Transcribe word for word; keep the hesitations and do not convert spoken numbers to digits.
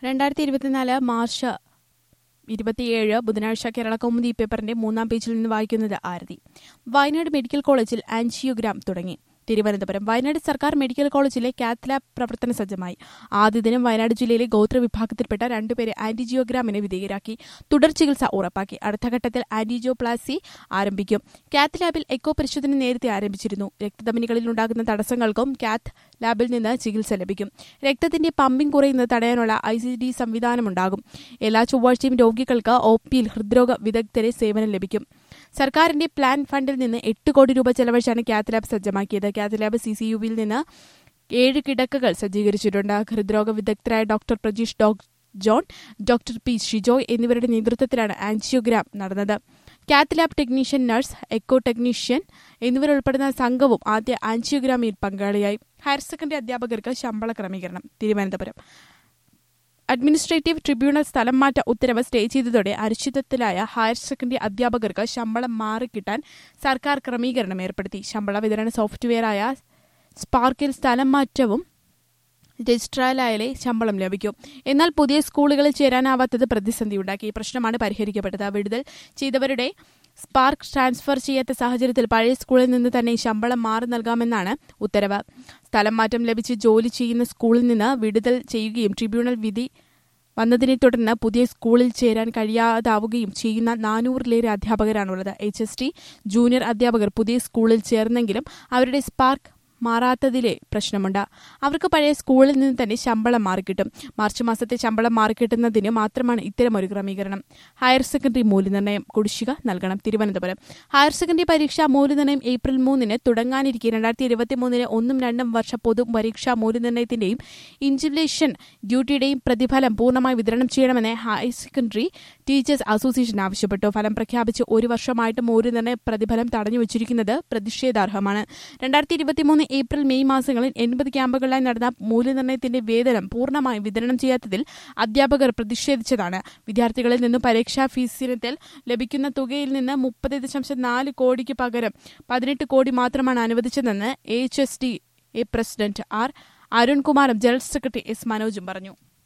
രണ്ടായിരത്തി ഇരുപത്തിനാല് മാർച്ച് ഇരുപത്തിയേഴ് ബുധനാഴ്ച കേരള കൗമുദി പേപ്പറിന്റെ മൂന്നാം പേജിൽ നിന്ന് വായിക്കുന്നത് ആരതി. വയനാട് മെഡിക്കൽ കോളേജിൽ ആൻജിയോഗ്രാം തുടങ്ങി. തിരുവനന്തപുരം വയനാട് സർക്കാർ മെഡിക്കൽ കോളേജിലെ കാത്ത് ലാബ് പ്രവർത്തന സജ്ജമായി. ആദ്യ ദിനം വയനാട് ജില്ലയിലെ ഗോത്ര വിഭാഗത്തിൽപ്പെട്ട രണ്ടുപേരെ ആന്റിജിയോഗ്രാമിന് വിധേയരാക്കി. തുടർ ചികിത്സ ഉറപ്പാക്കി. അടുത്ത ഘട്ടത്തിൽ ആന്റിജിയോപ്ലാസ്റ്റി ആരംഭിക്കും. കാത്ത് ലാബിൽ എക്കോ പരിശോധന നേരത്തെ ആരംഭിച്ചിരുന്നു. രക്തധമനികളിൽ ഉണ്ടാകുന്ന തടസ്സങ്ങൾക്കും കാത്ത് ലാബിൽ നിന്ന് ചികിത്സ ലഭിക്കും. രക്തത്തിന്റെ പമ്പിംഗ് കുറയുന്നത് തടയാനുള്ള ഐ സി ഡി സംവിധാനമുണ്ടാകും. എല്ലാ ചൊവ്വാഴ്ചയും രോഗികൾക്ക് ഒ പിയിൽ ഹൃദ്രോഗ വിദഗ്ധരെ സേവനം ലഭിക്കും. സർക്കാരിന്റെ പ്ലാൻ ഫണ്ടിൽ നിന്ന് എട്ട് കോടി രൂപ ചെലവഴിച്ചാണ് cath lab സജ്ജമാക്കിയത്. Cath lab C C യുവിൽ നിന്ന് ഏഴ് കിടക്കകൾ സജ്ജീകരിച്ചിട്ടുണ്ട്. ഹൃദ്രോഗ വിദഗ്ധരായ ഡോക്ടർ പ്രജീഷ് ഡോക് ജോൺ, ഡോക്ടർ പി ഷിജോയ് എന്നിവരുടെ നേതൃത്വത്തിലാണ് ആൻജിയോഗ്രാം നടന്നത്. Cath lab technician, nurse, echo technician എന്നിവരുൾപ്പെടുന്ന സംഘവും ആദ്യ ആൻജിയോഗ്രാമിൽ പങ്കാളിയായി. ഹയർ സെക്കൻഡറി അധ്യാപകർക്ക് ശമ്പള ക്രമീകരണം. തിരുവനന്തപുരം അഡ്മിനിസ്ട്രേറ്റീവ് ട്രിബ്യൂണൽ സ്ഥലം മാറ്റ ഉത്തരവ് സ്റ്റേ ചെയ്തതോടെ അനിശ്ചിതത്വത്തിലായ ഹയർ സെക്കൻഡറി അധ്യാപകർക്ക് ശമ്പളം മാറിക്കിട്ടാൻ സർക്കാർ ക്രമീകരണം ഏർപ്പെടുത്തി. ശമ്പള വിതരണ സോഫ്റ്റ്വെയറായ സ്പാർക്കിൽ സ്ഥലം മാറ്റവും രജിസ്ട്രാലായാലേ ശമ്പളം ലഭിക്കും. എന്നാൽ പുതിയ സ്കൂളുകളിൽ ചേരാനാവാത്തത് പ്രതിസന്ധിയുണ്ടാക്കി. ഈ പ്രശ്നമാണ് പരിഹരിക്കപ്പെട്ടത്. വിടുതൽ ചെയ്തവരുടെ സ്പാർക്ക് ട്രാൻസ്ഫർ ചെയ്യാത്ത സാഹചര്യത്തിൽ പഴയ സ്കൂളിൽ നിന്ന് തന്നെ ശമ്പളം മാറി നൽകാമെന്നാണ് ഉത്തരവ്. സ്ഥലം മാറ്റം ലഭിച്ച് ജോലി ചെയ്യുന്ന സ്കൂളിൽ നിന്ന് വിടുതൽ ചെയ്യുകയും ട്രിബ്യൂണൽ വിധി വന്നതിനെ തുടർന്ന് പുതിയ സ്കൂളിൽ ചേരാൻ കഴിയാതാവുകയും ചെയ്യുന്ന നാനൂറിലേറെ അധ്യാപകരാണുള്ളത്. എച്ച് എസ് ടി ജൂനിയർ അധ്യാപകർ പുതിയ സ്കൂളിൽ ചേർന്നെങ്കിലും അവരുടെ സ്പാർക്ക് മാറാത്തതിലെ പ്രശ്നമുണ്ട്. അവർക്ക് പഴയ സ്കൂളിൽ നിന്ന് തന്നെ ശമ്പളം മാറിക്കിട്ടും. മാർച്ച് മാസത്തെ ശമ്പളം മാറിക്കിട്ടുന്നതിന് മാത്രമാണ് ഇത്തരമൊരു ക്രമീകരണം. ഹയർ സെക്കൻഡറി മൂല്യനിർണ്ണയം കുടിശ്ശിക നൽകണം. തിരുവനന്തപുരം ഹയർ സെക്കൻഡറി പരീക്ഷാ മൂല്യനിർണ്ണയം ഏപ്രിൽ മൂന്നിന് തുടങ്ങാനിരിക്കെ രണ്ടായിരത്തി ഇരുപത്തി മൂന്നിന് ഒന്നും രണ്ടും വർഷ പൊതു പരീക്ഷാ മൂല്യനിർണ്ണയത്തിന്റെയും ഇൻവിജിലേഷൻ ഡ്യൂട്ടിയുടെയും പ്രതിഫലം പൂർണ്ണമായി വിതരണം ചെയ്യണമെന്ന് ഹയർ സെക്കൻഡറി ടീച്ചേഴ്സ് അസോസിയേഷൻ ആവശ്യപ്പെട്ടു. ഫലം പ്രഖ്യാപിച്ച് ഒരു വർഷമായിട്ട് മൂല്യനിർണ്ണയ പ്രതിഫലം തടഞ്ഞുവച്ചിരിക്കുന്നത് പ്രതിഷേധാർഹമാണ്. രണ്ടായിരത്തി ഇരുപത്തിമൂന്ന് ഏപ്രിൽ മെയ് മാസങ്ങളിൽ എൺപത് ക്യാമ്പുകളിലായി നടന്ന മൂല്യനിർണ്ണയത്തിന്റെ വേതനം പൂർണ്ണമായി വിതരണം ചെയ്യാത്തതിൽ അധ്യാപകർ പ്രതിഷേധിച്ചതാണ്. വിദ്യാർത്ഥികളിൽ നിന്നും പരീക്ഷാ ഫീസിനത്തിൽ ലഭിക്കുന്ന തുകയിൽ നിന്ന് മുപ്പത് ദശാംശം നാല് കോടിക്ക് പകരം പതിനെട്ട് കോടി മാത്രമാണ് അനുവദിച്ചതെന്ന് H S D A president R അരുൺകുമാറും ജനറൽ സെക്രട്ടറി എസ് മനോജും പറഞ്ഞു.